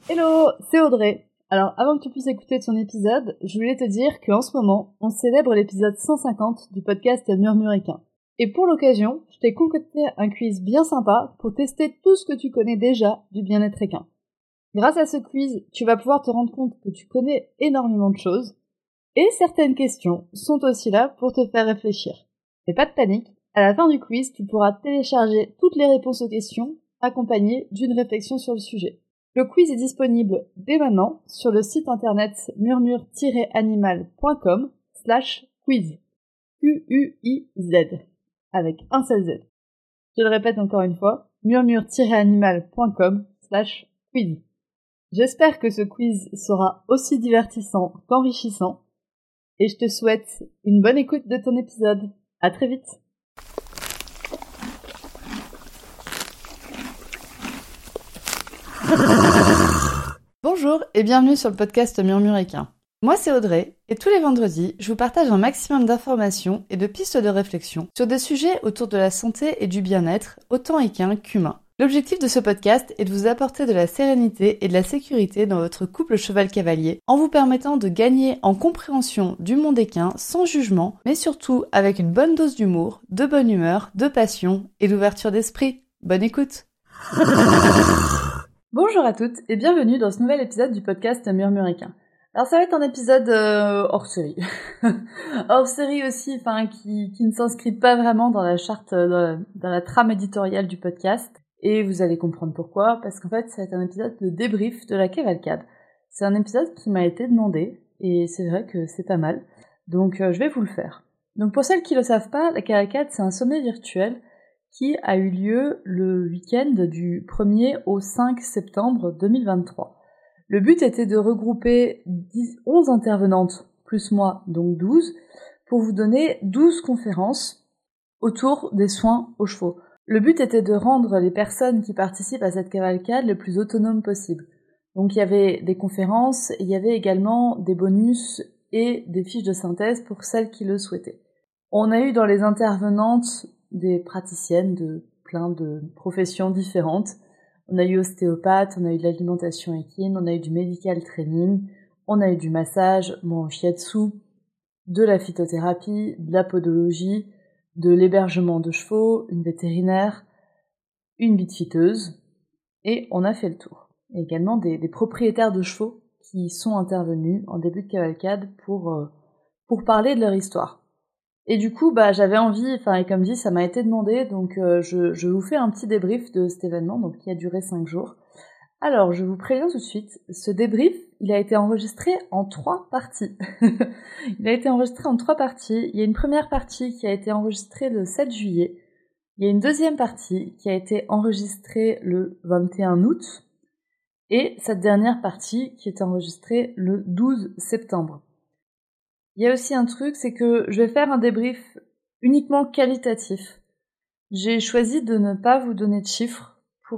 Hello, c'est Audrey. Alors, avant que tu puisses écouter ton épisode, je voulais te dire qu'en ce moment, on célèbre l'épisode 150 du podcast Murmuréquin. Et pour l'occasion, je t'ai concocté un quiz bien sympa pour tester tout ce que tu connais déjà du bien-être équin. Grâce à ce quiz, tu vas pouvoir te rendre compte que tu connais énormément de choses, et certaines questions sont aussi là pour te faire réfléchir. Mais pas de panique, à la fin du quiz, tu pourras télécharger toutes les réponses aux questions, accompagnées d'une réflexion sur le sujet. Le quiz est disponible dès maintenant sur le site internet murmure-animal.com/quiz. Q-U-I-Z. Avec un seul Z. Je le répète encore une fois, murmure-animal.com/quiz. J'espère que ce quiz sera aussi divertissant qu'enrichissant, et je te souhaite une bonne écoute de ton épisode. À très vite. Bonjour et bienvenue sur le podcast Murmuréquin. Moi c'est Audrey, et tous les vendredis, je vous partage un maximum d'informations et de pistes de réflexion sur des sujets autour de la santé et du bien-être, autant équin qu'humain. L'objectif de ce podcast est de vous apporter de la sérénité et de la sécurité dans votre couple cheval-cavalier, en vous permettant de gagner en compréhension du monde équin sans jugement, mais surtout avec une bonne dose d'humour, de bonne humeur, de passion et d'ouverture d'esprit. Bonne écoute. Bonjour à toutes et bienvenue dans ce nouvel épisode du podcast Murmuréquin. Alors ça va être un épisode hors série. Hors série aussi, qui ne s'inscrit pas vraiment dans la charte, dans la trame éditoriale du podcast. Et vous allez comprendre pourquoi, parce qu'en fait ça va être un épisode de débrief de la cavalcade. C'est un épisode qui m'a été demandé, et c'est vrai que c'est pas mal. Donc je vais vous le faire. Donc pour celles qui ne le savent pas, la cavalcade c'est un sommet virtuel qui a eu lieu le week-end du 1er au 5 septembre 2023. Le but était de regrouper 11 intervenantes, plus moi, donc 12, pour vous donner 12 conférences autour des soins aux chevaux. Le but était de rendre les personnes qui participent à cette cavalcade le plus autonomes possible. Donc il y avait des conférences, il y avait également des bonus et des fiches de synthèse pour celles qui le souhaitaient. On a eu dans les intervenantes des praticiennes de plein de professions différentes. On a eu ostéopathe, on a eu de l'alimentation équine, on a eu du medical training, on a eu du massage, mon shiatsu, de la phytothérapie, de la podologie, de l'hébergement de chevaux, une vétérinaire, une bitfiteuse, et on a fait le tour. Et également des propriétaires de chevaux qui sont intervenus en début de cavalcade pour parler de leur histoire. Et du coup, j'avais envie, et comme dit, ça m'a été demandé, donc je vous fais un petit débrief de cet événement, donc qui a duré 5 jours. Alors, je vous préviens tout de suite, ce débrief, il a été enregistré en 3 parties. Il a été enregistré en 3 parties. Il y a une première partie qui a été enregistrée le 7 juillet. Il y a une deuxième partie qui a été enregistrée le 21 août. Et cette dernière partie qui est enregistrée le 12 septembre. Il y a aussi un truc, c'est que je vais faire un débrief uniquement qualitatif. J'ai choisi de ne pas vous donner de chiffres pour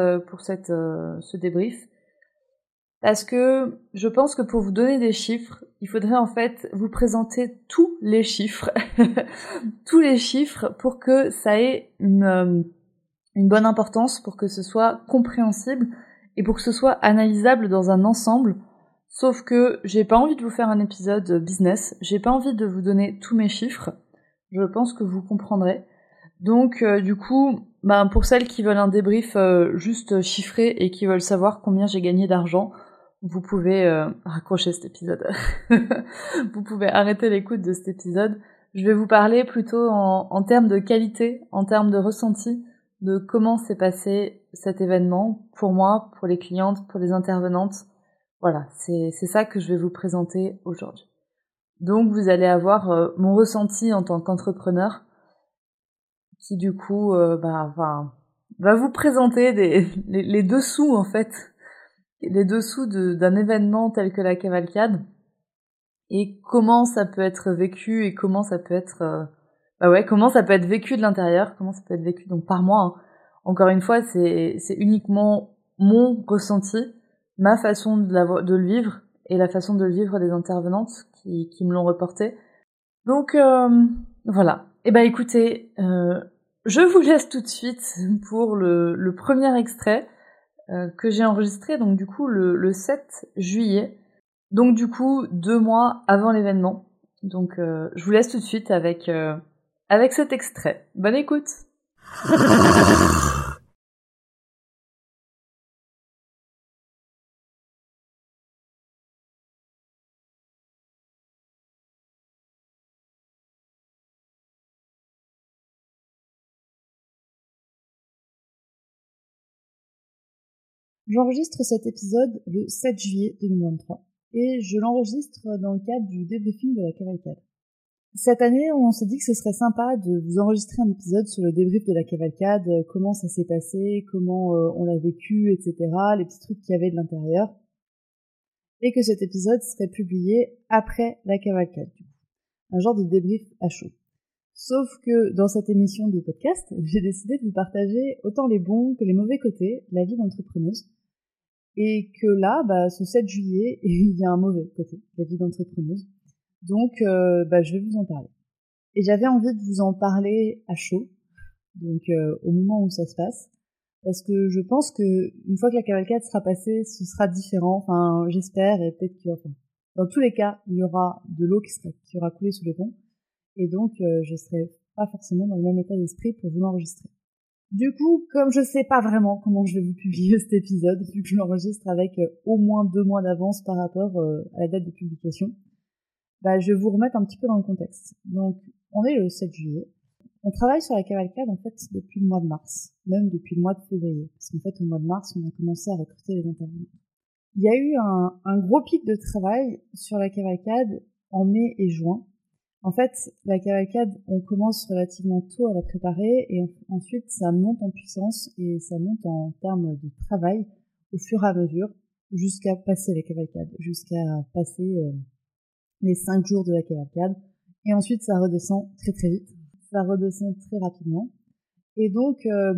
ce débrief, parce que je pense que pour vous donner des chiffres, il faudrait en fait vous présenter tous les chiffres, tous les chiffres pour que ça ait une bonne importance, pour que ce soit compréhensible et pour que ce soit analysable dans un ensemble. Sauf que j'ai pas envie de vous faire un épisode business, j'ai pas envie de vous donner tous mes chiffres, je pense que vous comprendrez. Donc du coup, pour celles qui veulent un débrief juste chiffré et qui veulent savoir combien j'ai gagné d'argent, vous pouvez raccrocher cet épisode. Vous pouvez arrêter l'écoute de cet épisode. Je vais vous parler plutôt en termes de qualité, en termes de ressenti, de comment s'est passé cet événement pour moi, pour les clientes, pour les intervenantes. Voilà, c'est ça que je vais vous présenter aujourd'hui. Donc vous allez avoir mon ressenti en tant qu'entrepreneur qui du coup va vous présenter les dessous en fait, les dessous d'un événement tel que la cavalcade et comment ça peut être vécu et comment ça peut être comment ça peut être vécu de l'intérieur, comment ça peut être vécu donc par moi. Hein. Encore une fois, c'est uniquement mon ressenti, ma façon de le vivre et la façon de le vivre des intervenantes qui me l'ont reporté. Donc voilà. Et écoutez, je vous laisse tout de suite pour le premier extrait. que j'ai enregistré donc du coup le 7 juillet, donc du coup 2 mois avant l'événement. Donc je vous laisse tout de suite avec cet extrait. Bonne écoute. J'enregistre cet épisode le 7 juillet 2023 et je l'enregistre dans le cadre du débriefing de la cavalcade. Cette année, on s'est dit que ce serait sympa de vous enregistrer un épisode sur le débrief de la cavalcade, comment ça s'est passé, comment on l'a vécu, etc., les petits trucs qu'il y avait de l'intérieur, et que cet épisode serait publié après la cavalcade, du coup. Un genre de débrief à chaud. Sauf que dans cette émission de podcast, j'ai décidé de vous partager autant les bons que les mauvais côtés de la vie d'entrepreneuse, et que là, ce 7 juillet, il y a un mauvais côté de la vie d'entrepreneuse. Donc, je vais vous en parler. Et j'avais envie de vous en parler à chaud, donc au moment où ça se passe, parce que je pense que une fois que la cavalcade sera passée, ce sera différent. Enfin, j'espère, et peut-être que, dans tous les cas, il y aura de l'eau qui aura coulé sous les ponts, et donc je serai pas forcément dans le même état d'esprit pour vous l'enregistrer. Du coup, comme je sais pas vraiment comment je vais vous publier cet épisode, vu que je l'enregistre avec au moins 2 mois d'avance par rapport à la date de publication, je vais vous remettre un petit peu dans le contexte. Donc, on est le 7 juillet. On travaille sur la cavalcade, en fait, depuis le mois de mars. Même depuis le mois de février. Parce qu'en fait, au mois de mars, on a commencé à recruter les intervenants. Il y a eu un gros pic de travail sur la cavalcade en mai et juin. En fait, la cavalcade, on commence relativement tôt à la préparer et ensuite, ça monte en puissance et ça monte en termes de travail au fur et à mesure jusqu'à passer la cavalcade, jusqu'à passer les 5 jours de la cavalcade, et ensuite ça redescend très très vite, ça redescend très rapidement, et donc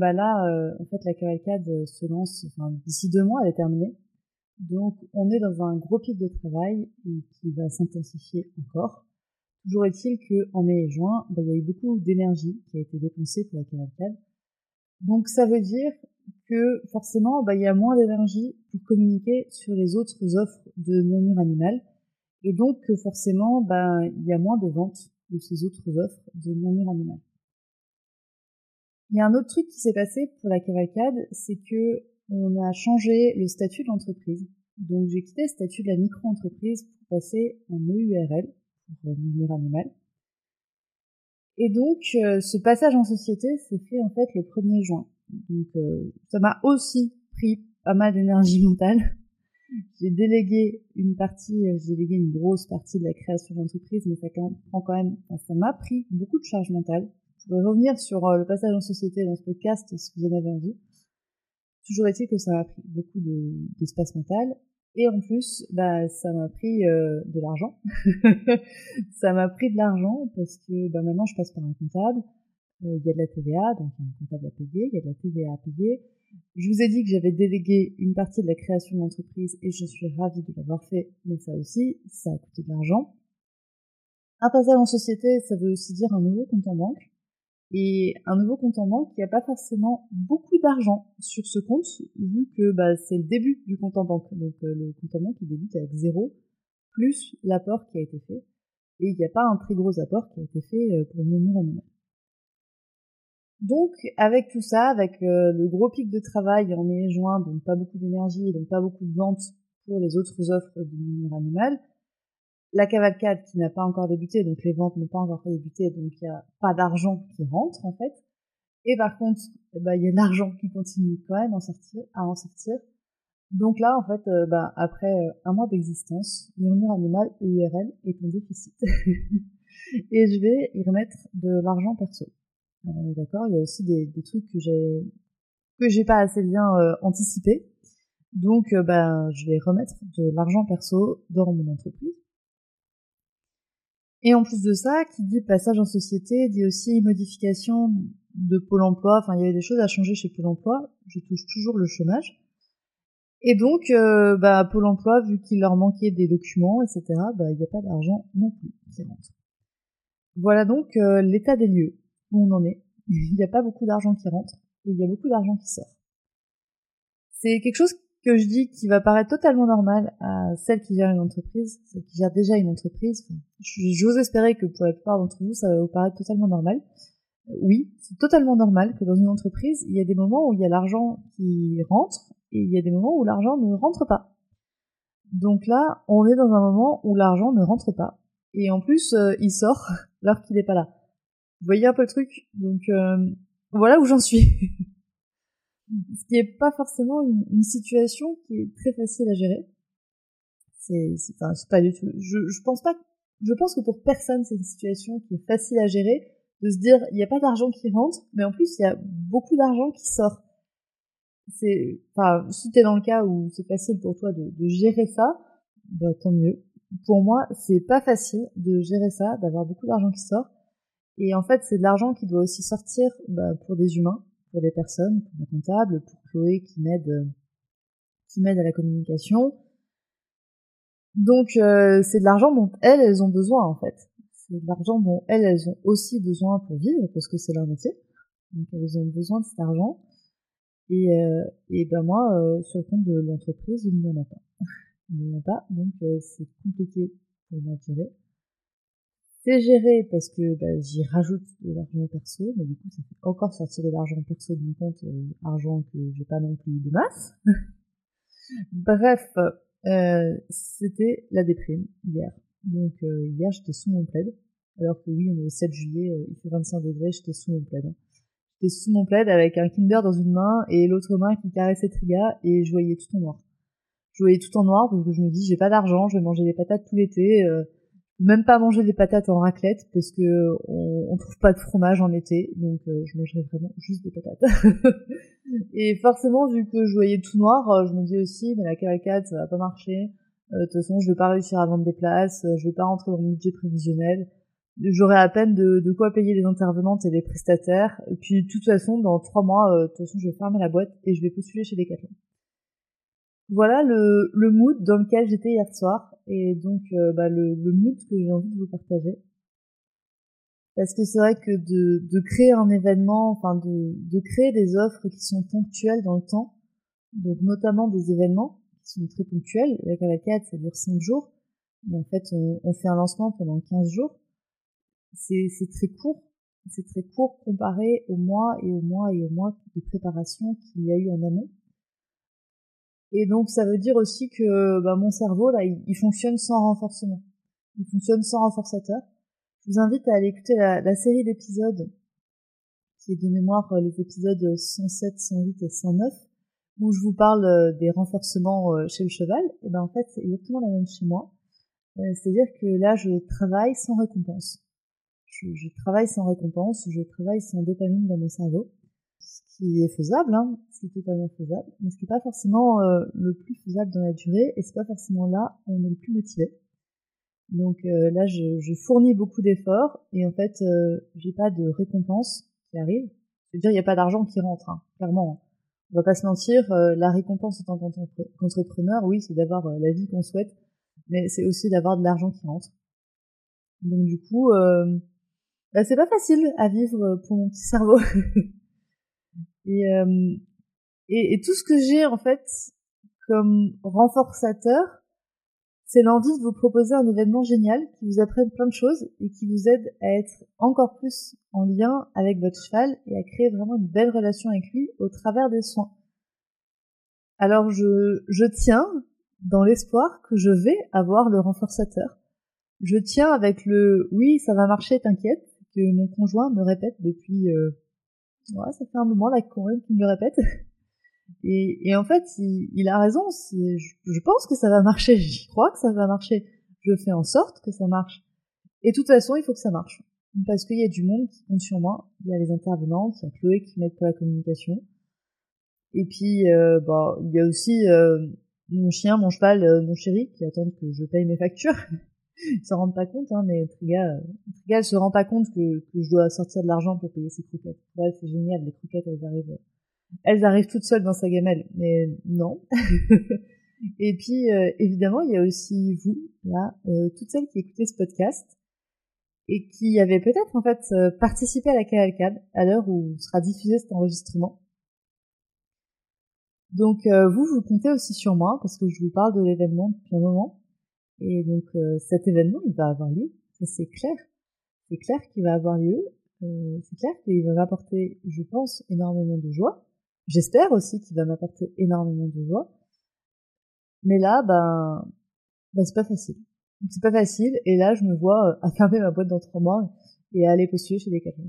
en fait la cavalcade se lance, d'ici 2 mois elle est terminée, donc on est dans un gros pic de travail et qui va s'intensifier encore. Toujours est-il qu'en mai et juin, il y a eu beaucoup d'énergie qui a été dépensée pour la cavalcade, donc ça veut dire que forcément il y a moins d'énergie pour communiquer sur les autres offres de Murmure Animal, et donc, forcément, il y a moins de ventes de ces autres offres de Murmure Animal. Il y a un autre truc qui s'est passé pour la cavalcade, c'est que on a changé le statut de l'entreprise. Donc, j'ai quitté le statut de la micro-entreprise pour passer en EURL, pour Murmure Animal. Et donc, ce passage en société s'est fait en fait le 1er juin. Donc, ça m'a aussi pris pas mal d'énergie mentale. J'ai délégué une grosse partie de la création d'entreprise, mais ça m'a pris beaucoup de charge mentale. Je pourrais revenir sur le passage en société dans ce podcast si vous en avez envie. Toujours est-il que ça m'a pris beaucoup d'espace mental. Et en plus, ça m'a pris de l'argent. Ça m'a pris de l'argent parce que maintenant je passe par un comptable. Il y a de la TVA, donc il y a un comptable à payer, il y a de la TVA à payer. Je vous ai dit que j'avais délégué une partie de la création d'entreprise et je suis ravie de l'avoir fait, mais ça aussi, ça a coûté de l'argent. Un passage en société, ça veut aussi dire un nouveau compte en banque. Et un nouveau compte en banque qui n'a pas forcément beaucoup d'argent sur ce compte, vu que c'est le début du compte en banque. Donc le compte en banque, il débute avec 0, plus l'apport qui a été fait. Et il n'y a pas un très gros apport qui a été fait pour Murmure Animal. Donc, avec tout ça, avec le gros pic de travail en mai et juin, donc pas beaucoup d'énergie, donc pas beaucoup de ventes pour les autres offres du Murmure Animal, la cavalcade qui n'a pas encore débuté, donc les ventes n'ont pas encore débuté, donc il n'y a pas d'argent qui rentre en fait. Et par contre, il y a de l'argent qui continue quand même à en sortir. Donc là, en fait, après un mois d'existence, Murmure Animal EURL est en déficit. Et je vais y remettre de l'argent perso. Alors, on est d'accord, il y a aussi des trucs que j'ai pas assez bien anticipé. Donc je vais remettre de l'argent perso dans mon entreprise. Et en plus de ça, qui dit passage en société, dit aussi modification de Pôle emploi. Enfin, il y avait des choses à changer chez Pôle emploi. Je touche toujours le chômage. Et donc, Pôle emploi, vu qu'il leur manquait des documents, etc., il n'y a pas d'argent non plus qui rentre. Voilà donc l'état des lieux où on en est. Il n'y a pas beaucoup d'argent qui rentre et il y a beaucoup d'argent qui sort. C'est quelque chose que je dis qui va paraître totalement normal à celle qui gère une entreprise, celle qui gère déjà une entreprise. Enfin, j'ose espérer que pour la plupart d'entre vous, ça va vous paraître totalement normal. Oui, c'est totalement normal que dans une entreprise, il y a des moments où il y a l'argent qui rentre et il y a des moments où l'argent ne rentre pas. Donc là, on est dans un moment où l'argent ne rentre pas. Et en plus, il sort alors qu'il n'est pas là. Vous voyez un peu le truc? Donc voilà où j'en suis. Ce qui est pas forcément une situation qui est très facile à gérer. C'est pas du tout. Je pense pas. Je pense que pour personne c'est une situation qui est facile à gérer, de se dire il y a pas d'argent qui rentre, mais en plus il y a beaucoup d'argent qui sort. Si t'es dans le cas où c'est facile pour toi de gérer ça, bah tant mieux. Pour moi, c'est pas facile de gérer ça, d'avoir beaucoup d'argent qui sort. Et en fait, c'est de l'argent qui doit aussi sortir pour des humains, pour des personnes, pour ma comptable, pour Chloé qui m'aide à la communication. Donc c'est de l'argent dont elles ont besoin en fait. C'est de l'argent dont elles ont aussi besoin pour vivre parce que c'est leur métier. Donc elles ont besoin de cet argent. Et ben moi, sur le compte de l'entreprise, il n'y en a pas. Il n'y en a pas, donc c'est compliqué pour moi de gérer. C'est géré parce que j'y rajoute de l'argent perso, mais du coup ça fait encore sortir de l'argent perso de mon compte, argent que j'ai pas non plus des masses. Bref, c'était la déprime hier. Donc hier j'étais sous mon plaid, alors que oui on est le 7 juillet, il fait 25 degrés, j'étais sous mon plaid. J'étais sous mon plaid avec un Kinder dans une main et l'autre main qui caressait Triga et je voyais tout en noir. Je voyais tout en noir parce que je me dis j'ai pas d'argent, je vais manger des patates tout l'été, même pas manger des patates en raclette parce que on trouve pas de fromage en été, donc je mangerai vraiment juste des patates. Et forcément vu que je voyais tout noir, je me dis aussi mais la cavalcade ça va pas marcher. De toute façon je vais pas réussir à vendre des places, je vais pas rentrer dans mon budget prévisionnel. J'aurai à peine de quoi payer les intervenantes et les prestataires. Et puis de toute façon dans 3 mois, de toute façon je vais fermer la boîte et je vais postuler chez Decathlon. Voilà le mood dans lequel j'étais hier soir et donc le mood que j'ai envie de vous partager. Parce que c'est vrai que de créer un événement, enfin de créer des offres qui sont ponctuelles dans le temps, donc notamment des événements qui sont très ponctuels. La cavalcade, ça dure 5 jours, et en fait on fait un lancement pendant 15 jours. C'est très court. C'est très court comparé aux mois et aux mois et aux mois de préparation qu'il y a eu en amont. Et donc ça veut dire aussi que mon cerveau là il fonctionne sans renforcement. Il fonctionne sans renforçateur. Je vous invite à aller écouter la série d'épisodes qui est de mémoire les épisodes 107, 108 et 109 où je vous parle des renforcements chez le cheval. Et ben en fait c'est exactement la même chez moi. C'est-à-dire que là je travaille sans récompense. Je travaille sans récompense, je travaille sans dopamine dans mon cerveau. Ce qui est faisable, ce qui est totalement faisable, mais ce qui est pas forcément le plus faisable dans la durée, et c'est pas forcément là où on est le plus motivé. Donc là, je fournis beaucoup d'efforts, et en fait, j'ai pas de récompense qui arrive. Je veux dire, il n'y a pas d'argent qui rentre, clairement. On va pas se mentir, la récompense en tant qu'entrepreneur, oui, c'est d'avoir la vie qu'on souhaite, mais c'est aussi d'avoir de l'argent qui rentre. Donc du coup, c'est pas facile à vivre pour mon petit cerveau. Et tout ce que j'ai en fait comme renforçateur, c'est l'envie de vous proposer un événement génial qui vous apprenne plein de choses et qui vous aide à être encore plus en lien avec votre cheval et à créer vraiment une belle relation avec lui au travers des soins. Alors je tiens dans l'espoir que je vais avoir le renforçateur. Je tiens avec le oui ça va marcher t'inquiète que mon conjoint me répète depuis ça fait un moment là quand même qu'il me le répète. Et en fait, il a raison. Je pense que ça va marcher. J'y crois que ça va marcher. Je fais en sorte que ça marche. Et de toute façon, il faut que ça marche. Parce qu'il y a du monde qui compte sur moi. Il y a les intervenantes, il y a Chloé qui m'aide pour la communication. Et puis, il y a aussi mon chien, mon cheval, mon chéri qui attendent que je paye mes factures. Ils s'en rendent pas compte, mais Triga, elle se rend pas compte que je dois sortir de l'argent pour payer ses croquettes. Ouais, c'est génial. Les croquettes, elles arrivent toutes seules dans sa gamelle, mais non. Et puis, évidemment, il y a aussi vous, là, toutes celles qui écoutaient ce podcast et qui avaient peut-être, en fait, participé à la cavalcade à l'heure où sera diffusé cet enregistrement. Donc vous comptez aussi sur moi parce que je vous parle de l'événement depuis un moment. Et donc cet événement, il va avoir lieu, ça c'est clair. C'est clair qu'il va avoir lieu. C'est clair qu'il va m'apporter, je pense, énormément de joie. J'espère aussi qu'il va m'apporter énormément de joie. Mais là, c'est pas facile. C'est pas facile. Et là, je me vois à fermer ma boîte dans 3 mois et à aller postuler chez Decathlon.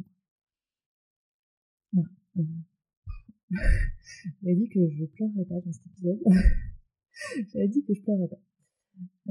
J'avais dit que je pleurerais pas dans cet épisode. J'avais dit que je pleurerais pas.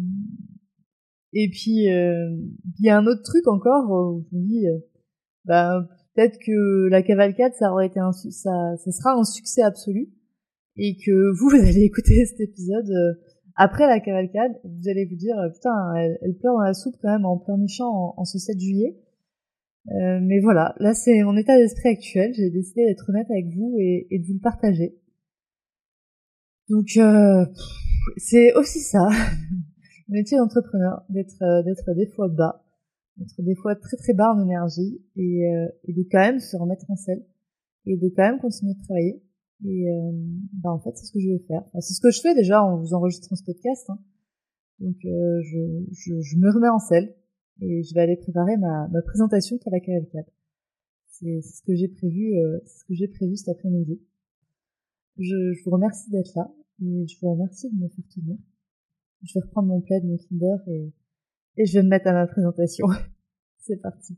Et puis, il y a un autre truc encore où je me dis, peut-être que la cavalcade, ça aurait été ça sera un succès absolu. Et que vous allez écouter cet épisode après la cavalcade, vous allez vous dire, putain, elle pleure dans la soupe quand même en pleurnichant en ce 7 juillet. Mais voilà, là c'est mon état d'esprit actuel, j'ai décidé d'être honnête avec vous et de vous le partager. Donc c'est aussi ça, le métier d'entrepreneur, d'être des fois bas, d'être des fois très très bas en énergie et de quand même se remettre en selle et de quand même continuer de travailler. Et en fait c'est ce que je vais faire. Enfin, c'est ce que je fais déjà en vous enregistrant ce podcast. Hein. Donc je me remets en selle et je vais aller préparer ma présentation pour la cavalcade. C'est ce que j'ai prévu. C'est ce que j'ai prévu cet après-midi. Je vous remercie d'être là et je vous remercie de me faire tenir. Je vais reprendre mon plaid, mon Kinder et je vais me mettre à ma présentation. C'est parti.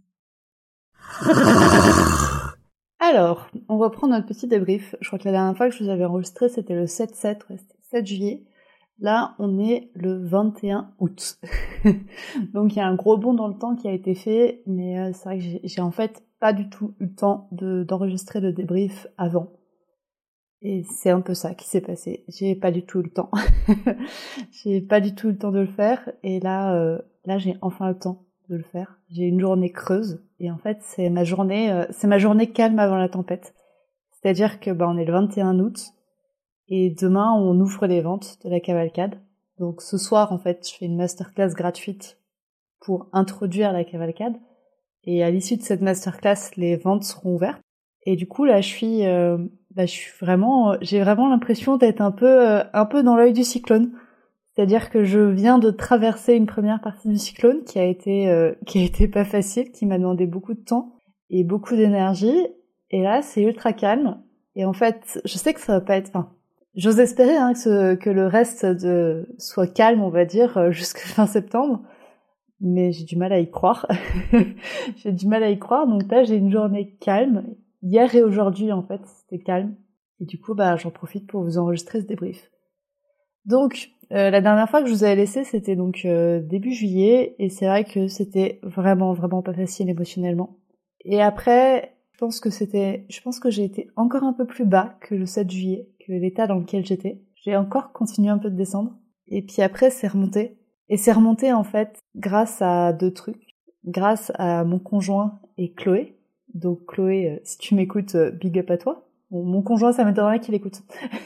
Alors, on reprend notre petit débrief. Je crois que la dernière fois que je vous avais enregistré, c'était le 7-7, ouais, c'était 7 juillet. Là, on est le 21 août. Donc, il y a un gros bond dans le temps qui a été fait, mais c'est vrai que j'ai en fait pas du tout eu le temps d'enregistrer le débrief avant. Et c'est un peu ça qui s'est passé. J'ai pas du tout eu le temps. J'ai pas du tout eu le temps de le faire. Et là, j'ai enfin le temps de le faire. J'ai une journée creuse. Et en fait, c'est ma journée calme avant la tempête. C'est-à-dire que, on est le 21 août. Et demain, on ouvre les ventes de la cavalcade. Donc ce soir, en fait, je fais une masterclass gratuite pour introduire la cavalcade. Et à l'issue de cette masterclass, les ventes seront ouvertes. Et du coup, là, j'ai vraiment l'impression d'être un peu dans l'œil du cyclone. C'est-à-dire que je viens de traverser une première partie du cyclone qui a été pas facile, qui m'a demandé beaucoup de temps et beaucoup d'énergie. Et là, c'est ultra calme. Et en fait, je sais que ça va pas être, j'ose espérer que le reste soit calme, on va dire, jusqu'à fin septembre. Mais j'ai du mal à y croire. J'ai du mal à y croire. Donc là, j'ai une journée calme. Hier et aujourd'hui, en fait, c'était calme. Et du coup, j'en profite pour vous enregistrer ce débrief. Donc, la dernière fois que je vous avais laissé, c'était donc début juillet. Et c'est vrai que c'était vraiment, vraiment pas facile émotionnellement. Et après, je pense que j'ai été encore un peu plus bas que le 7 juillet, que l'état dans lequel j'étais. J'ai encore continué un peu de descendre. Et puis après, c'est remonté. Et c'est remonté, en fait, grâce à 2 trucs. Grâce à mon conjoint et Chloé. Donc Chloé, si tu m'écoutes, big up à toi. Bon, mon conjoint, ça m'étonnerait qu'il écoute.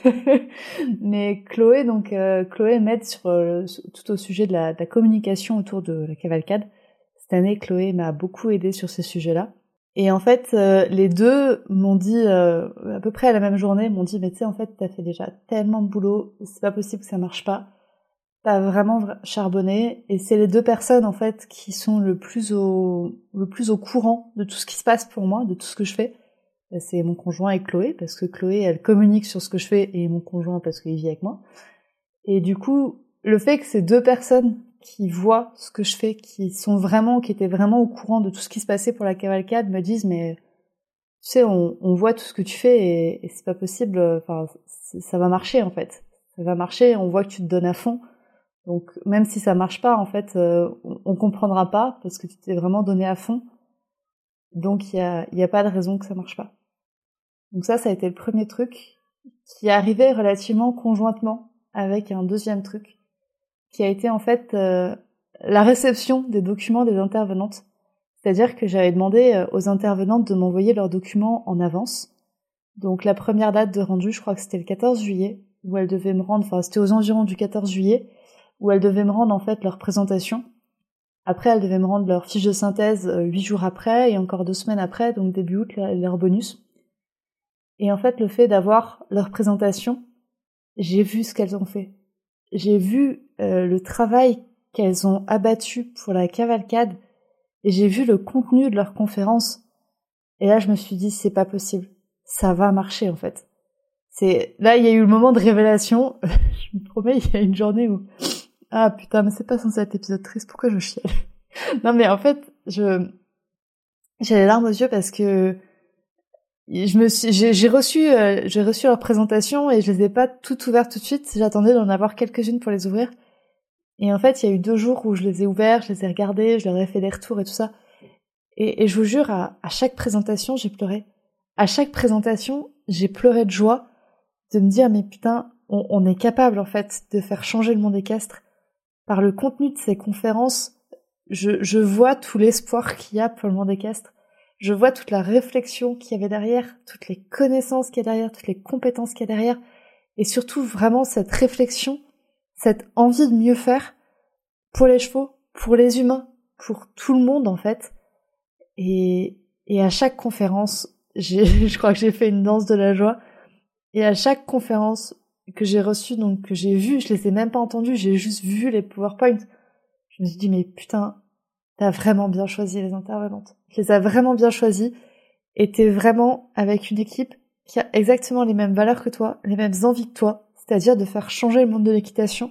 Mais Chloé, Chloé m'aide tout au sujet de la communication autour de la cavalcade. Cette année, Chloé m'a beaucoup aidée sur ce sujet-là. Et en fait, les deux m'ont dit, à peu près à la même journée, m'ont dit, mais tu sais, en fait, t'as fait déjà tellement de boulot, c'est pas possible que ça marche pas. T'as vraiment charbonné, et c'est les 2 personnes, en fait, qui sont le plus au courant de tout ce qui se passe pour moi, de tout ce que je fais. C'est mon conjoint et Chloé, parce que Chloé, elle communique sur ce que je fais, et mon conjoint parce qu'il vit avec moi. Et du coup, le fait que ces 2 personnes qui voient ce que je fais, qui étaient vraiment au courant de tout ce qui se passait pour la cavalcade, me disent, mais, tu sais, on voit tout ce que tu fais, et c'est pas possible, ça va marcher, en fait. Ça va marcher, on voit que tu te donnes à fond. Donc, même si ça marche pas, en fait, on comprendra pas, parce que tu t'es vraiment donné à fond. Donc, il y a pas de raison que ça marche pas. Donc ça a été le premier truc, qui est arrivé relativement conjointement avec un deuxième truc, qui a été en fait la réception des documents des intervenantes. C'est-à-dire que j'avais demandé aux intervenantes de m'envoyer leurs documents en avance. Donc la première date de rendu, je crois que c'était le 14 juillet, où elles devaient me rendre, c'était aux environs du 14 juillet, où elles devaient me rendre en fait leur présentation. Après, elles devaient me rendre leur fiche de synthèse 8 jours après, et encore 2 semaines après, donc début août, leur bonus. Et en fait, le fait d'avoir leur présentation, j'ai vu ce qu'elles ont fait. J'ai vu le travail qu'elles ont abattu pour la cavalcade et j'ai vu le contenu de leur conférence. Et là, je me suis dit, c'est pas possible. Ça va marcher, en fait. Là, il y a eu le moment de révélation. Je me promets, il y a une journée où... Ah putain, mais c'est pas censé être épisode triste, pourquoi je chiale? Non mais en fait, j'ai les larmes aux yeux parce que j'ai reçu leur présentation et je les ai pas toutes ouvertes tout de suite. J'attendais d'en avoir quelques-unes pour les ouvrir. Et en fait, il y a eu 2 jours où je les ai ouverts, je les ai regardés, je leur ai fait des retours et tout ça. Et je vous jure, à chaque présentation, j'ai pleuré. À chaque présentation, j'ai pleuré de joie de me dire, mais putain, on est capable en fait de faire changer le monde équestre. Par le contenu de ces conférences, je vois tout l'espoir qu'il y a pour le monde équestre. Je vois toute la réflexion qu'il y avait derrière, toutes les connaissances qu'il y a derrière, toutes les compétences qu'il y a derrière, et surtout vraiment cette réflexion, cette envie de mieux faire pour les chevaux, pour les humains, pour tout le monde en fait. Et à chaque conférence, je crois que j'ai fait une danse de la joie. Et à chaque conférence que j'ai reçue, donc que j'ai vue, je les ai même pas entendues, j'ai juste vu les PowerPoint. Je me suis dit, mais putain, t'as vraiment bien choisi les intervenantes. Tu les as vraiment bien choisies et t'es vraiment avec une équipe qui a exactement les mêmes valeurs que toi, les mêmes envies que toi, c'est-à-dire de faire changer le monde de l'équitation.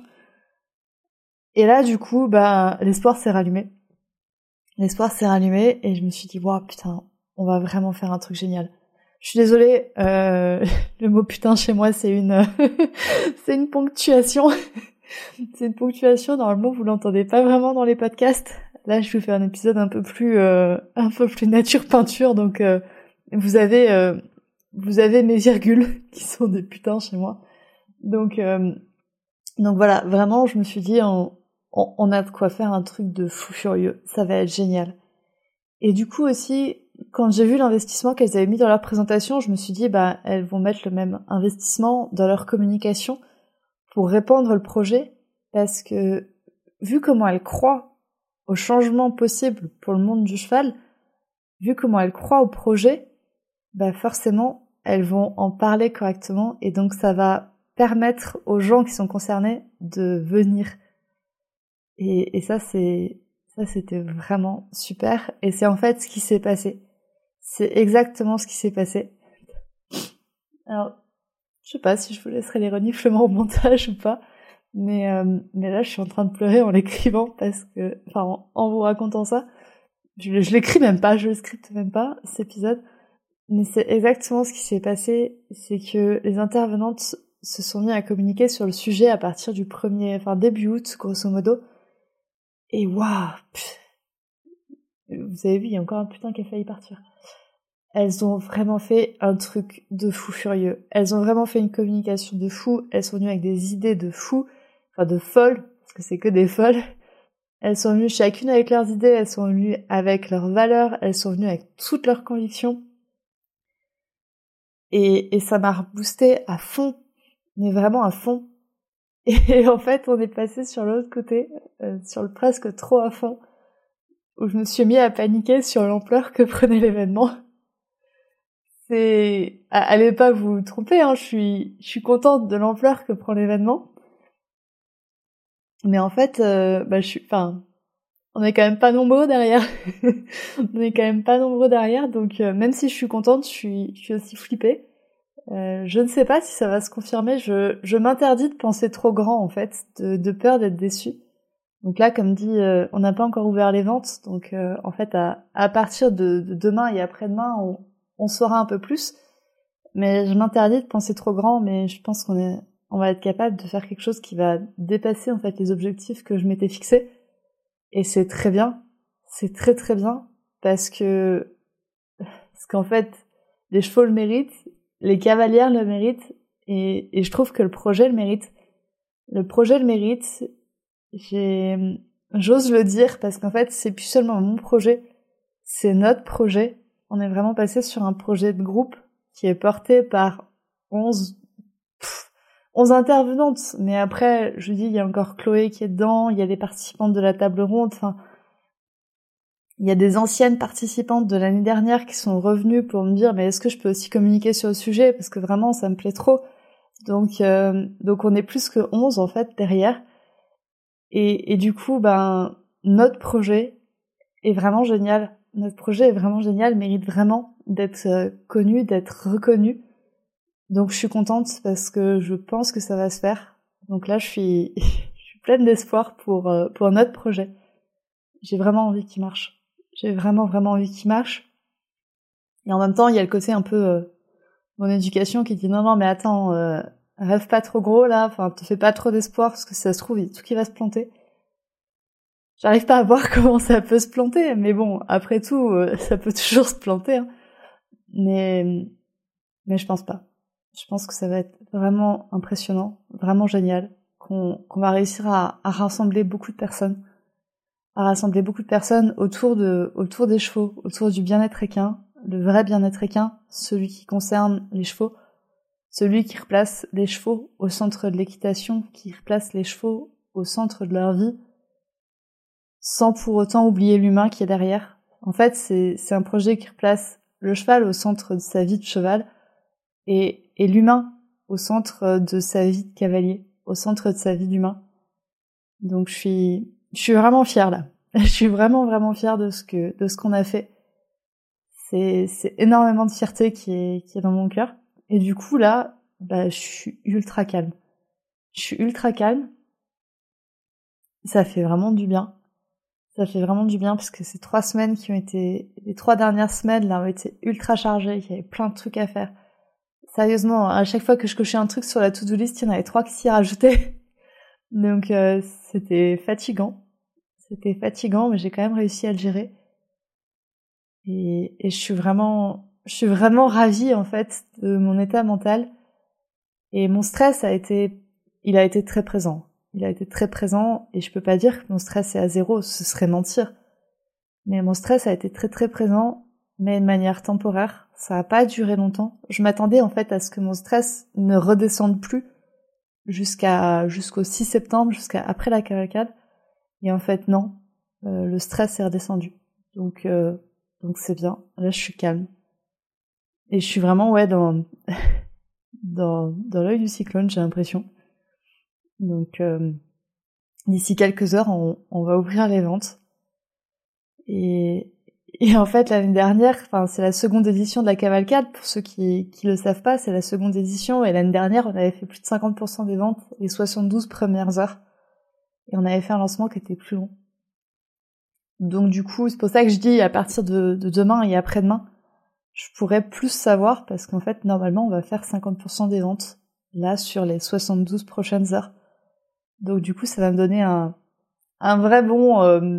Et là, du coup, l'espoir s'est rallumé. L'espoir s'est rallumé et je me suis dit, waouh, putain, on va vraiment faire un truc génial. Je suis désolée, le mot putain chez moi, c'est une, c'est une ponctuation. C'est une ponctuation, normalement vous l'entendez pas vraiment dans les podcasts. Là, je vous fais un épisode un peu plus nature peinture, donc vous avez mes virgules qui sont des putains chez moi. Donc voilà, vraiment, je me suis dit, on a de quoi faire un truc de fou furieux. Ça va être génial. Et du coup aussi, quand j'ai vu l'investissement qu'elles avaient mis dans leur présentation, je me suis dit, elles vont mettre le même investissement dans leur communication pour répandre le projet, parce que vu comment elles croient au changement possible pour le monde du cheval, vu comment elles croient au projet, forcément, elles vont en parler correctement, et donc ça va permettre aux gens qui sont concernés de venir. Et ça, c'était vraiment super, et c'est en fait ce qui s'est passé. C'est exactement ce qui s'est passé. Alors, je sais pas si je vous laisserai les reniflements au montage ou pas, mais là, je suis en train de pleurer en l'écrivant parce que, en vous racontant ça, je l'écris même pas, je le scripte même pas, cet épisode, mais c'est exactement ce qui s'est passé, c'est que les intervenantes se sont mis à communiquer sur le sujet à partir du début août, grosso modo, et waouh, vous avez vu, il y a encore un putain qui a failli partir. Elles ont vraiment fait un truc de fou furieux. Elles ont vraiment fait une communication de fou. Elles sont venues avec des idées de fou, de folles, parce que c'est que des folles. Elles sont venues chacune avec leurs idées, elles sont venues avec leurs valeurs, elles sont venues avec toutes leurs convictions. Et ça m'a reboosté à fond, mais vraiment à fond. Et en fait, on est passé sur l'autre côté, sur le presque trop à fond, où je me suis mis à paniquer sur l'ampleur que prenait l'événement. Allez pas vous tromper, hein, je suis contente de l'ampleur que prend l'événement. Mais en fait, on est quand même pas nombreux derrière. On est quand même pas nombreux derrière, donc même si je suis contente, je suis aussi flippée. Je ne sais pas si ça va se confirmer, je m'interdis de penser trop grand en fait, de peur d'être déçue. Donc là, comme dit, on n'a pas encore ouvert les ventes, donc en fait à partir de demain et après-demain, on saura un peu plus. Mais je m'interdis de penser trop grand, mais je pense on va être capable de faire quelque chose qui va dépasser en fait les objectifs que je m'étais fixés. Et c'est très bien. C'est très très bien. Parce qu'en fait, les chevaux le méritent, les cavalières le méritent, et je trouve que le projet le mérite. Le projet le mérite. J'ose le dire parce qu'en fait, c'est plus seulement mon projet, c'est notre projet. On est vraiment passé sur un projet de groupe qui est porté par 11 intervenantes, mais après, je dis, il y a encore Chloé qui est dedans, il y a des participantes de la table ronde, Il y a des anciennes participantes de l'année dernière qui sont revenues pour me dire mais est-ce que je peux aussi communiquer sur le sujet parce que vraiment ça me plaît trop. Donc on est plus que 11 en fait derrière. Et du coup notre projet est vraiment génial. Notre projet est vraiment génial, mérite vraiment d'être connu, d'être reconnu. Donc je suis contente parce que je pense que ça va se faire. Donc là je suis pleine d'espoir pour notre projet. J'ai vraiment envie qu'il marche. J'ai vraiment envie qu'il marche. Et en même temps, il y a le côté un peu mon éducation qui dit non mais attends, rêve pas trop gros là, enfin te fais pas trop d'espoir parce que si ça se trouve, il y a tout qui va se planter. J'arrive pas à voir comment ça peut se planter, mais bon, après tout, ça peut toujours se planter. Hein. Mais je pense pas. Je pense que ça va être vraiment impressionnant, vraiment génial, qu'on va réussir à rassembler beaucoup de personnes. Autour des chevaux, autour du bien-être équin, le vrai bien-être équin, celui qui concerne les chevaux, celui qui replace les chevaux au centre de l'équitation, qui replace les chevaux au centre de leur vie, sans pour autant oublier l'humain qui est derrière. En fait, c'est un projet qui replace le cheval au centre de sa vie de cheval et l'humain au centre de sa vie de cavalier, au centre de sa vie d'humain. Donc je suis vraiment fière là. Je suis vraiment fière de ce qu'on a fait. C'est énormément de fierté qui est dans mon cœur. Et du coup là, je suis ultra calme. Ça fait vraiment du bien. Parce que ces 3 semaines les 3 dernières semaines là ont été ultra chargées. Il y avait plein de trucs à faire. Sérieusement, à chaque fois que je cochais un truc sur la to-do list, il y en avait 3 qui s'y rajoutaient. Donc c'était fatigant, mais j'ai quand même réussi à le gérer. Et je suis vraiment ravie en fait de mon état mental. Et mon stress il a été très présent. Et je peux pas dire que mon stress est à 0, ce serait mentir. Mais mon stress a été très présent, mais de manière temporaire. Ça a pas duré longtemps. Je m'attendais en fait à ce que mon stress ne redescende plus jusqu'au 6 septembre, jusqu'à après la cavalcade. Et en fait, non. Le stress est redescendu. Donc c'est bien. Là, je suis calme. Et je suis vraiment, dans l'œil du cyclone, j'ai l'impression. Donc, d'ici quelques heures, on va ouvrir les ventes. Et en fait, l'année dernière, c'est la seconde édition de la cavalcade. Pour ceux qui le savent pas, c'est la seconde édition. Et l'année dernière, on avait fait plus de 50% des ventes les 72 premières heures. Et on avait fait un lancement qui était plus long. Donc du coup, c'est pour ça que je dis à partir de demain et après-demain, je pourrais plus savoir parce qu'en fait, normalement, on va faire 50% des ventes là sur les 72 prochaines heures. Donc du coup, ça va me donner un vrai bon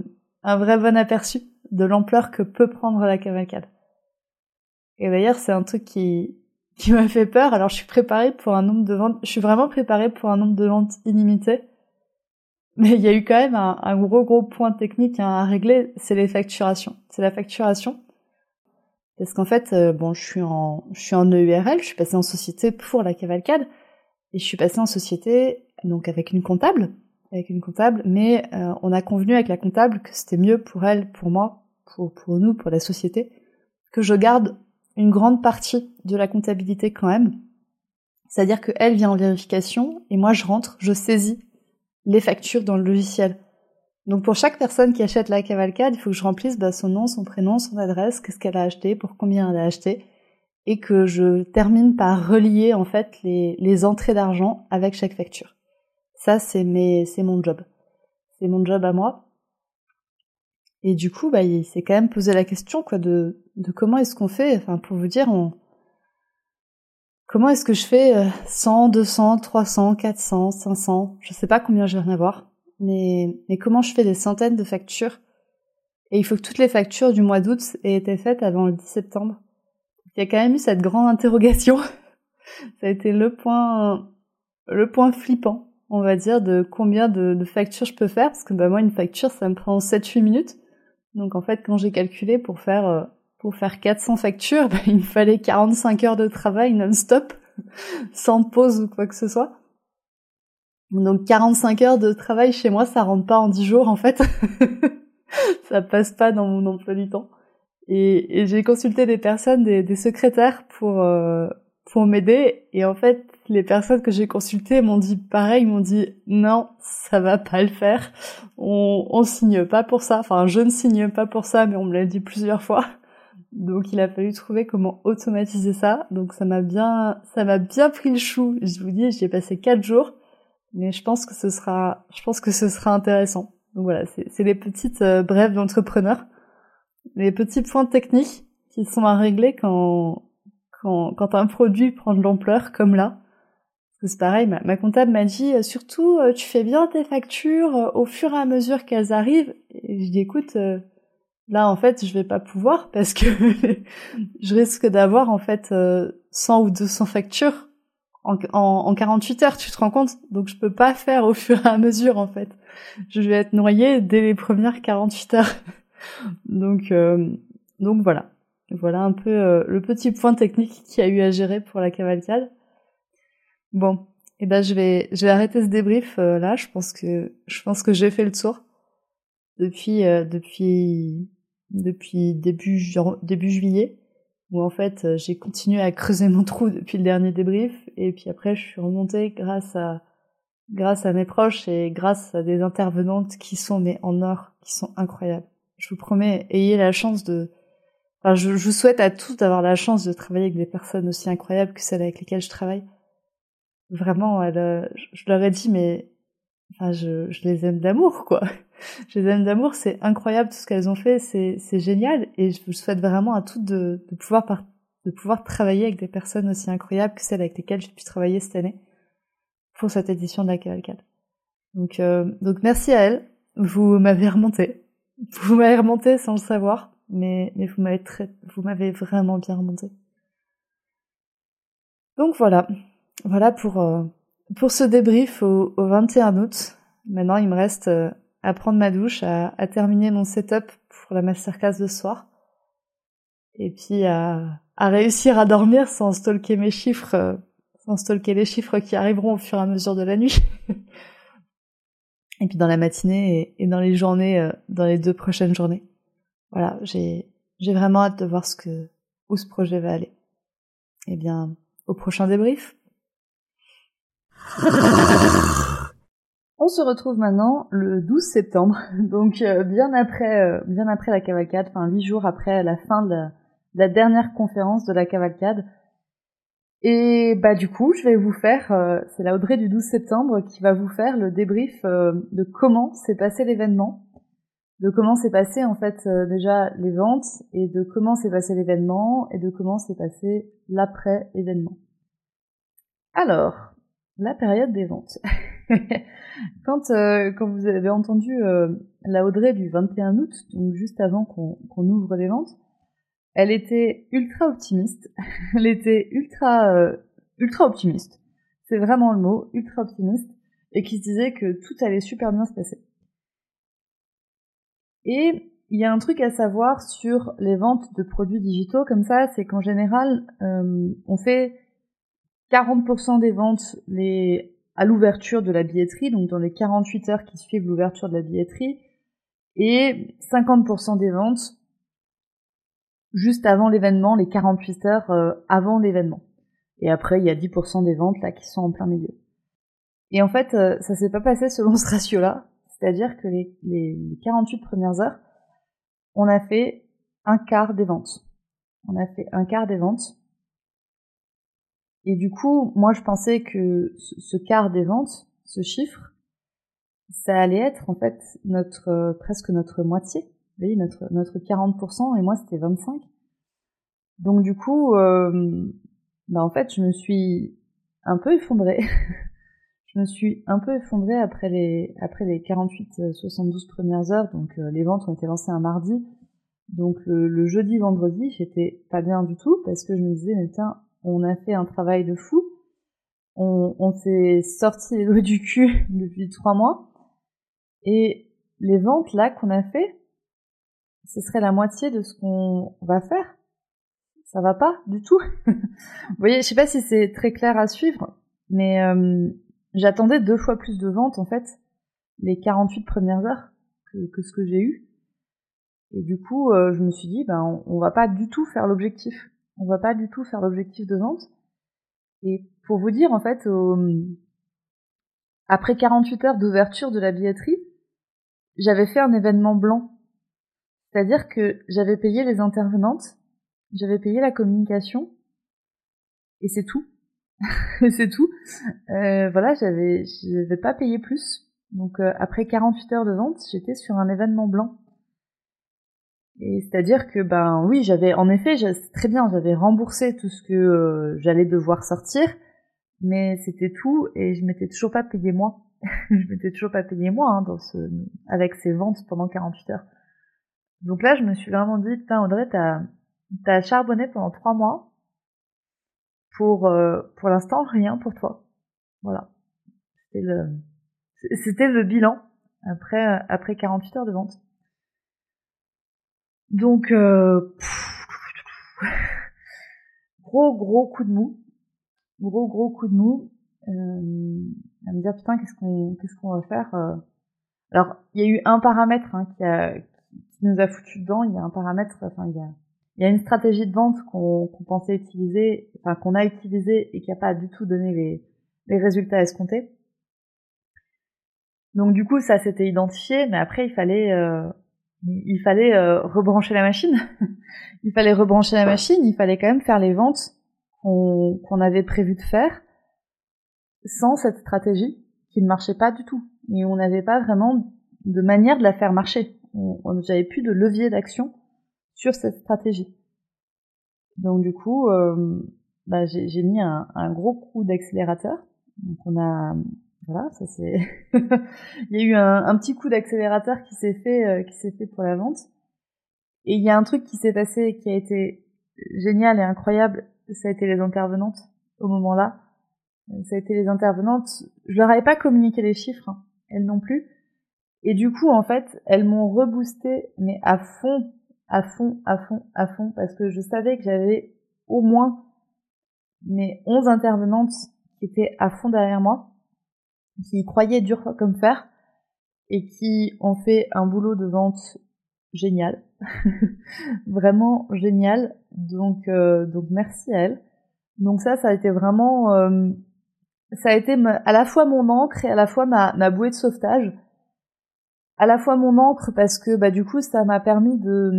aperçu de l'ampleur que peut prendre la cavalcade. Et d'ailleurs, c'est un truc qui m'a fait peur. Alors, je suis préparée pour un nombre de ventes. Je suis vraiment préparée pour un nombre de ventes illimité. Mais il y a eu quand même un gros point technique à régler, c'est les facturations. C'est la facturation. Parce qu'en fait, je suis en EURL, je suis passée en société pour la cavalcade, et je suis passée en société, donc avec une comptable, mais on a convenu avec la comptable que c'était mieux pour elle, pour moi, pour nous, pour la société, que je garde une grande partie de la comptabilité quand même. C'est-à-dire que elle vient en vérification, et moi je rentre, je saisis les factures dans le logiciel. Donc pour chaque personne qui achète la cavalcade, il faut que je remplisse son nom, son prénom, son adresse, qu'est-ce qu'elle a acheté, pour combien elle a acheté, et que je termine par relier en fait les entrées d'argent avec chaque facture. Ça c'est mon job. C'est mon job à moi. Et du coup, il s'est quand même posé la question de comment est-ce qu'on fait, pour vous dire, comment est-ce que je fais 100, 200, 300, 400, 500, je sais pas combien je vais en avoir, mais comment je fais des centaines de factures, et il faut que toutes les factures du mois d'août aient été faites avant le 10 septembre. Il y a quand même eu cette grande interrogation. Ça a été le point flippant, on va dire, de combien de factures je peux faire, parce que moi une facture ça me prend 7-8 minutes. Donc en fait quand j'ai calculé pour faire 400 factures, il me fallait 45 heures de travail non-stop, sans pause ou quoi que ce soit. Donc 45 heures de travail chez moi, ça rentre pas en 10 jours en fait. Ça passe pas dans mon emploi du temps. Et j'ai consulté des personnes, des secrétaires pour m'aider. Et en fait, les personnes que j'ai consultées m'ont dit pareil, m'ont dit non, ça va pas le faire. On signe pas pour ça. Enfin, je ne signe pas pour ça, mais on me l'a dit plusieurs fois. Donc il a fallu trouver comment automatiser ça. Donc ça m'a bien pris le chou. Je vous dis, j'y ai passé 4 jours. Mais je pense que ce sera intéressant. Donc voilà, c'est les petites brèves d'entrepreneur. Les petits points techniques qui sont à régler quand un produit prend de l'ampleur, comme là. Parce que c'est pareil, ma comptable m'a dit, surtout, tu fais bien tes factures au fur et à mesure qu'elles arrivent. Et je dis, écoute, là, en fait, je vais pas pouvoir parce que je risque d'avoir, en fait, 100 ou 200 factures en 48 heures, tu te rends compte? Donc, je peux pas faire au fur et à mesure, en fait. Je vais être noyée dès les premières 48 heures. Donc voilà. Voilà un peu le petit point technique qu'il y a eu à gérer pour la cavalcade. Bon, et ben je vais arrêter ce débrief là. Je pense que j'ai fait le tour depuis début juillet, où en fait j'ai continué à creuser mon trou depuis le dernier débrief, et puis après je suis remontée grâce à mes proches et grâce à des intervenantes qui sont en or, qui sont incroyables. Je vous promets, ayez la chance je vous souhaite à tous d'avoir la chance de travailler avec des personnes aussi incroyables que celles avec lesquelles je travaille. Vraiment, je leur ai dit, mais je les aime d'amour, quoi. Je les aime d'amour, c'est incroyable tout ce qu'elles ont fait, c'est génial, et je vous souhaite vraiment à toutes de pouvoir travailler avec des personnes aussi incroyables que celles avec lesquelles j'ai pu travailler cette année pour cette édition de la cavalcade. Donc merci à elles, vous m'avez remonté sans le savoir, mais vous m'avez vraiment bien remonté. Donc voilà pour ce débrief au 21 août. Maintenant, il me reste à prendre ma douche, à terminer mon setup pour la masterclass de ce soir, et puis à réussir à dormir sans stalker mes chiffres, sans stalker les chiffres qui arriveront au fur et à mesure de la nuit. Et puis dans la matinée et dans les journées, dans les 2 prochaines journées. Voilà, j'ai vraiment hâte de voir où ce projet va aller. Eh bien, au prochain débrief. On se retrouve maintenant le 12 septembre, donc bien après la cavalcade, 8 jours après la fin de la dernière conférence de la cavalcade. Et du coup, je vais vous faire, c'est la Audrey du 12 septembre qui va vous faire le débrief de comment s'est passé l'événement, de comment s'est passé en fait déjà les ventes, et de comment s'est passé l'événement, et de comment s'est passé l'après-événement. Alors, la période des ventes. Quand vous avez entendu la Audrey du 21 août, donc juste avant qu'on ouvre les ventes, elle était ultra optimiste. Elle était ultra optimiste. C'est vraiment le mot, ultra optimiste, et qui se disait que tout allait super bien se passer. Et il y a un truc à savoir sur les ventes de produits digitaux comme ça, c'est qu'en général, on fait 40% des ventes à l'ouverture de la billetterie, donc dans les 48 heures qui suivent l'ouverture de la billetterie, et 50% des ventes juste avant l'événement, les 48 heures avant l'événement. Et après, il y a 10% des ventes là qui sont en plein milieu. Et en fait, ça s'est pas passé selon ce ratio-là, c'est-à-dire que les 48 premières heures, on a fait un quart des ventes. Et du coup, moi je pensais que ce quart des ventes, ce chiffre, ça allait être en fait presque notre moitié. Vous voyez, notre 40%, et moi c'était 25%. Donc du coup, en fait, je me suis un peu effondrée. Je me suis un peu effondrée après les 48-72 premières heures. Donc les ventes ont été lancées un mardi. Donc le jeudi, vendredi, j'étais pas bien du tout parce que je me disais, mais putain, on a fait un travail de fou. On s'est sorti les doigts du cul depuis 3 mois. Et les ventes là qu'on a fait, ce serait la moitié de ce qu'on va faire. Ça va pas du tout. Vous voyez, je sais pas si c'est très clair à suivre, mais j'attendais 2 fois plus de ventes en fait les 48 premières heures que ce que j'ai eu. Et du coup, je me suis dit, on va pas du tout faire l'objectif. On va pas du tout faire l'objectif de vente. Et pour vous dire, en fait, après 48 heures d'ouverture de la billetterie, j'avais fait un événement blanc. C'est-à-dire que j'avais payé les intervenantes, j'avais payé la communication, et c'est tout. C'est tout. Voilà, j'avais pas payé plus. Donc après 48 heures de vente, j'étais sur un événement blanc. Et c'est-à-dire que oui, j'avais en effet, très bien, j'avais remboursé tout ce que j'allais devoir sortir, mais c'était tout et je m'étais toujours pas payé moi. Je m'étais toujours pas payé moi avec ces ventes pendant 48 heures. Donc là, je me suis vraiment dit, putain Audrey, t'as charbonné pendant 3 mois pour l'instant rien pour toi. Voilà. C'était le bilan après 48 heures de vente. Donc gros coup de mou. Gros coup de mou. À me dire putain qu'est-ce qu'on va faire. Alors il y a eu un paramètre qui nous a foutu dedans. Il y a un paramètre. Enfin il y a une stratégie de vente qu'on pensait utiliser, enfin qu'on a utilisée et qui a pas du tout donné les résultats escomptés. Donc du coup ça s'était identifié, mais après il fallait rebrancher la machine. Il fallait rebrancher la machine. Il fallait quand même faire les ventes qu'on avait prévu de faire sans cette stratégie qui ne marchait pas du tout. Et on n'avait pas vraiment de manière de la faire marcher. J'avais plus de levier d'action sur cette stratégie. Donc du coup, j'ai mis un gros coup d'accélérateur. Donc on a, voilà, ça c'est, il y a eu un petit coup d'accélérateur qui s'est fait pour la vente. Et il y a un truc qui s'est passé qui a été génial et incroyable, ça a été les intervenantes au moment-là. Ça a été les intervenantes. Je leur avais pas communiqué les chiffres, hein, elles non plus. Et du coup, en fait, elles m'ont reboosté, mais à fond, parce que je savais que j'avais au moins mes 11 intervenantes qui étaient à fond derrière moi, qui y croyaient dur comme fer, et qui ont fait un boulot de vente génial. Vraiment génial. Donc merci à elles. Donc ça a été vraiment... ça a été à la fois mon encre et à la fois ma bouée de sauvetage. À la fois mon encre parce que du coup ça m'a permis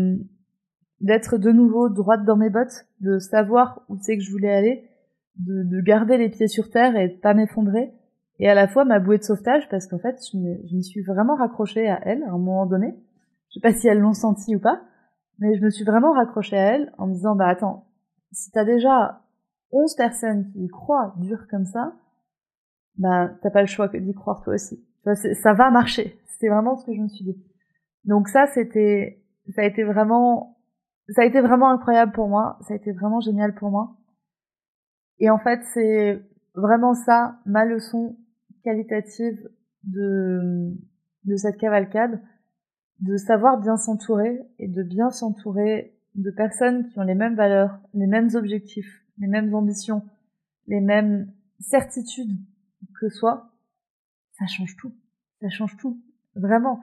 d'être de nouveau droite dans mes bottes, de savoir où c'est que je voulais aller, de garder les pieds sur terre et de pas m'effondrer. Et à la fois ma bouée de sauvetage parce qu'en fait je m'y suis vraiment raccrochée à elle à un moment donné. Je sais pas si elles l'ont senti ou pas, mais je me suis vraiment raccrochée à elle en me disant attends, si t'as déjà 11 personnes qui y croient dur comme ça, t'as pas le choix que d'y croire toi aussi. Ça va marcher. C'est vraiment ce que je me suis dit. Donc ça a été vraiment incroyable pour moi. Ça a été vraiment génial pour moi. Et en fait, c'est vraiment ça, ma leçon qualitative de cette cavalcade, de savoir bien s'entourer et de bien s'entourer de personnes qui ont les mêmes valeurs, les mêmes objectifs, les mêmes ambitions, les mêmes certitudes que soi. Ça change tout. Ça change tout. Vraiment.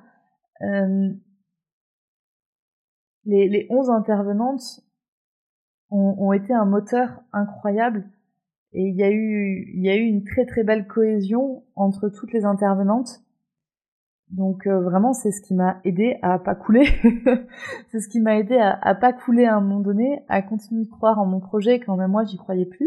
Les 11 intervenantes ont été un moteur incroyable et il y a eu une très très belle cohésion entre toutes les intervenantes. Donc vraiment c'est ce qui m'a aidé à pas couler. C'est ce qui m'a aidé à pas couler à un moment donné, à continuer de croire en mon projet quand même moi j'y croyais plus.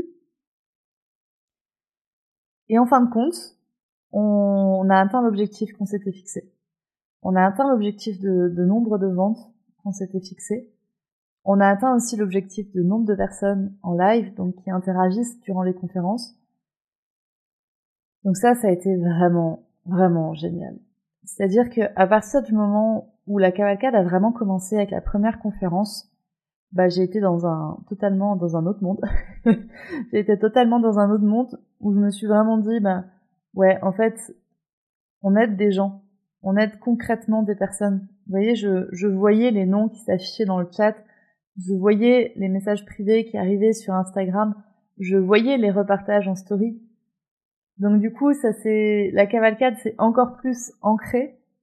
Et en fin de compte, on a atteint l'objectif qu'on s'était fixé. On a atteint l'objectif de nombre de ventes qu'on s'était fixé. On a atteint aussi l'objectif de nombre de personnes en live, donc qui interagissent durant les conférences. Donc ça a été vraiment, vraiment génial. C'est-à-dire que à partir du moment où la cavalcade a vraiment commencé avec la première conférence, j'ai été totalement dans un autre monde. J'ai été totalement dans un autre monde où je me suis vraiment dit, ouais, en fait, on aide des gens. On aide concrètement des personnes. Vous voyez, je voyais les noms qui s'affichaient dans le chat. Je voyais les messages privés qui arrivaient sur Instagram. Je voyais les repartages en story. Donc du coup, la cavalcade s'est encore plus ancrée.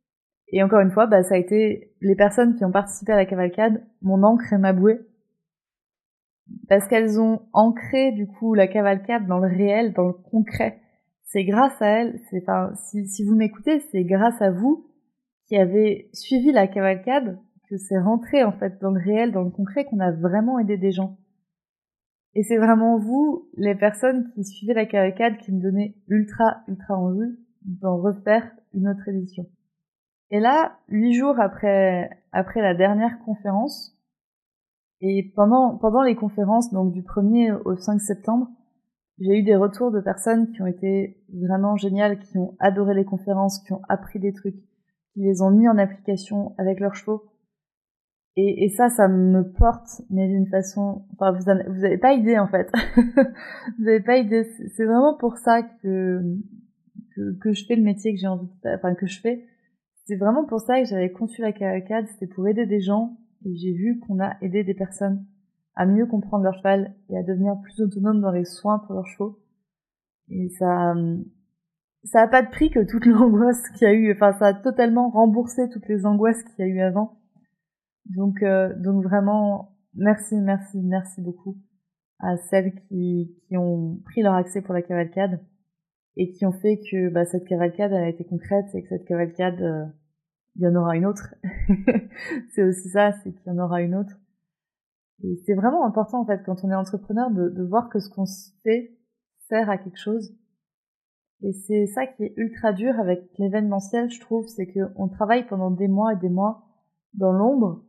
Et encore une fois, ça a été les personnes qui ont participé à la cavalcade, mon ancre et ma bouée, parce qu'elles ont ancré du coup la cavalcade dans le réel, dans le concret. C'est grâce à elles, si vous m'écoutez, c'est grâce à vous qui avez suivi la cavalcade que c'est rentré en fait dans le réel, dans le concret, qu'on a vraiment aidé des gens. Et c'est vraiment vous, les personnes qui suivaient la cavalcade, qui me donnaient ultra envie d'en refaire une autre édition. Et là, 8 jours après la dernière conférence, et pendant les conférences, donc du 1er au 5 septembre, j'ai eu des retours de personnes qui ont été vraiment géniales, qui ont adoré les conférences, qui ont appris des trucs, qui les ont mis en application avec leurs chevaux. Et ça me porte, mais d'une façon... Enfin, vous avez pas idée, en fait. Vous avez pas idée. C'est vraiment pour ça que je fais le métier que j'ai envie de faire, enfin, que je fais. C'est vraiment pour ça que j'avais conçu la cavalcade, c'était pour aider des gens, et j'ai vu qu'on a aidé des personnes à mieux comprendre leur cheval et à devenir plus autonomes dans les soins pour leurs chevaux. Et ça a pas de prix que toute l'angoisse qu'il y a eu, enfin, ça a totalement remboursé toutes les angoisses qu'il y a eu avant. Donc vraiment, merci beaucoup à celles qui ont pris leur accès pour la cavalcade et qui ont fait que cette cavalcade elle a été concrète et que cette cavalcade il y en aura une autre. C'est aussi ça, c'est qu'il y en aura une autre. Et c'est vraiment important en fait quand on est entrepreneur de voir que ce qu'on fait sert à quelque chose. Et c'est ça qui est ultra dur avec l'événementiel, je trouve, c'est que on travaille pendant des mois et des mois dans l'ombre.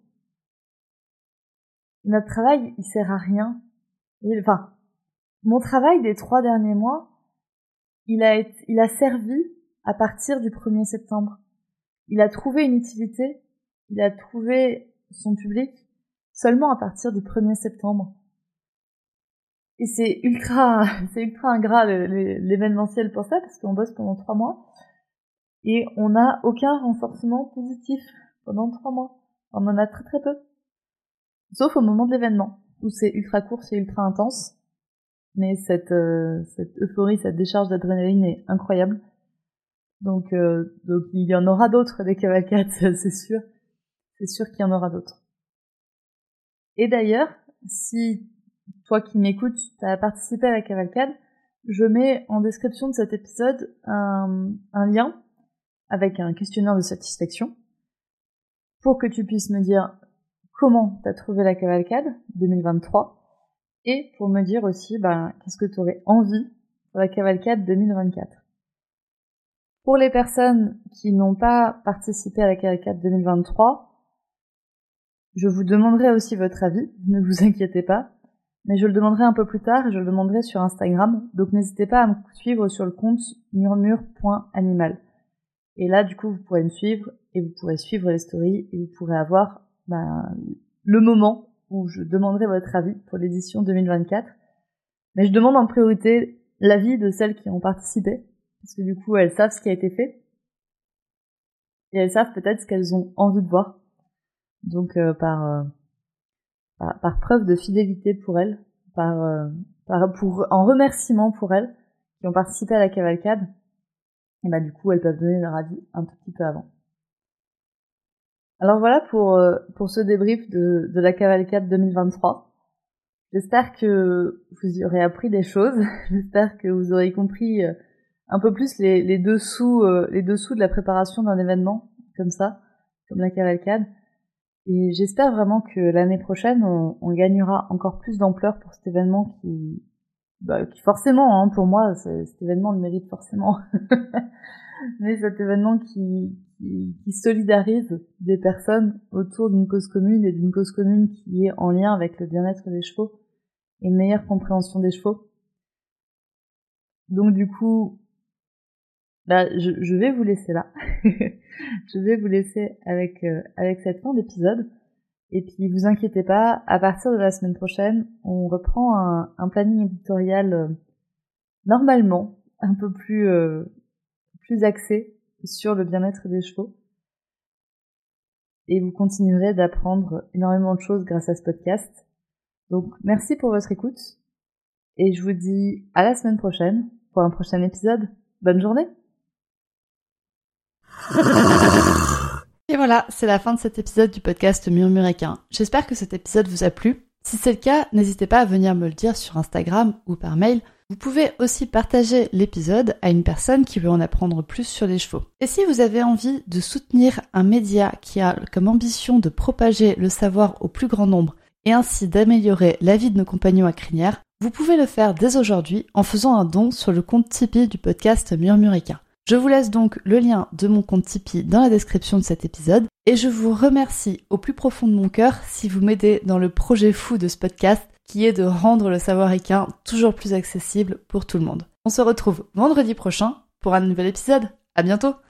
Notre travail, il sert à rien. Enfin, mon travail des 3 derniers mois, il a servi à partir du 1er septembre. Il a trouvé une utilité, il a trouvé son public seulement à partir du 1er septembre. Et c'est ultra ingrat l'événementiel pour ça, parce qu'on bosse pendant 3 mois, et on n'a aucun renforcement positif pendant 3 mois. On en a très peu. Sauf au moment de l'événement, où c'est ultra court, c'est ultra intense. Mais cette euphorie, cette décharge d'adrénaline est incroyable. Donc il y en aura d'autres des cavalcades, c'est sûr. C'est sûr qu'il y en aura d'autres. Et d'ailleurs, si toi qui m'écoutes, t'as participé à la cavalcade, je mets en description de cet épisode un lien avec un questionnaire de satisfaction pour que tu puisses me dire comment t'as trouvé la cavalcade 2023 et pour me dire aussi qu'est-ce que t'aurais envie pour la cavalcade 2024. Pour les personnes qui n'ont pas participé à la cavalcade 2023, je vous demanderai aussi votre avis, ne vous inquiétez pas, mais je le demanderai un peu plus tard et je le demanderai sur Instagram, donc n'hésitez pas à me suivre sur le compte murmure.animal. Et là, du coup, vous pourrez me suivre et vous pourrez suivre les stories et vous pourrez avoir le moment où je demanderai votre avis pour l'édition 2024. Mais je demande en priorité l'avis de celles qui ont participé, parce que du coup, elles savent ce qui a été fait et elles savent peut-être ce qu'elles ont envie de voir. Donc, par preuve de fidélité pour elles, en remerciement pour elles qui ont participé à la cavalcade, et du coup, elles peuvent donner leur avis un tout petit peu avant. Alors voilà pour ce débrief de la cavalcade 2023. J'espère que vous y aurez appris des choses. J'espère que vous aurez compris un peu plus les dessous de la préparation d'un événement comme ça, comme la cavalcade. Et j'espère vraiment que l'année prochaine, on gagnera encore plus d'ampleur pour cet événement qui forcément, pour moi, cet événement le mérite forcément. Mais cet événement qui solidarise des personnes autour d'une cause commune et d'une cause commune qui est en lien avec le bien-être des chevaux et une meilleure compréhension des chevaux. Donc du coup, je vais vous laisser là. Je vais vous laisser avec cette fin d'épisode. Et puis vous inquiétez pas, à partir de la semaine prochaine, on reprend un planning éditorial normalement un peu plus axé sur le bien-être des chevaux. Et vous continuerez d'apprendre énormément de choses grâce à ce podcast. Donc merci pour votre écoute. Et je vous dis à la semaine prochaine pour un prochain épisode. Bonne journée! Et voilà, c'est la fin de cet épisode du podcast Murmuréquin. J'espère que cet épisode vous a plu. Si c'est le cas, n'hésitez pas à venir me le dire sur Instagram ou par mail. Vous pouvez aussi partager l'épisode à une personne qui veut en apprendre plus sur les chevaux. Et si vous avez envie de soutenir un média qui a comme ambition de propager le savoir au plus grand nombre et ainsi d'améliorer la vie de nos compagnons à crinière, vous pouvez le faire dès aujourd'hui en faisant un don sur le compte Tipeee du podcast Murmuréquin. Je vous laisse donc le lien de mon compte Tipeee dans la description de cet épisode et je vous remercie au plus profond de mon cœur si vous m'aidez dans le projet fou de ce podcast qui est de rendre le savoir équin toujours plus accessible pour tout le monde. On se retrouve vendredi prochain pour un nouvel épisode. À bientôt!